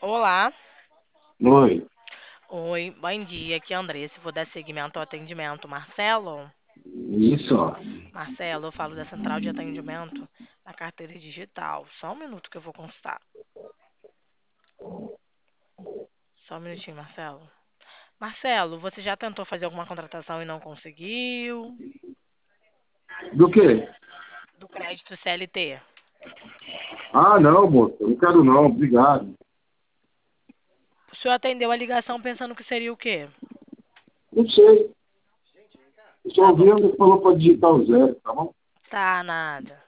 Olá. Oi, Oi, bom dia. Aqui é a Andressa. Vou dar seguimento ao atendimento. Marcelo? isso, ó. Marcelo, eu falo da central de atendimento na carteira digital. Só um minuto que eu vou constar. Só um minutinho, Marcelo. Marcelo, você já tentou fazer alguma contratação e não conseguiu? Do quê? Do crédito CLT. Ah, não, moço, eu não quero não, obrigado. O senhor atendeu a ligação pensando que seria o quê? Não sei, eu só Tá ouvi bom. onde falou para digitar o zero, tá bom? Tá, nada.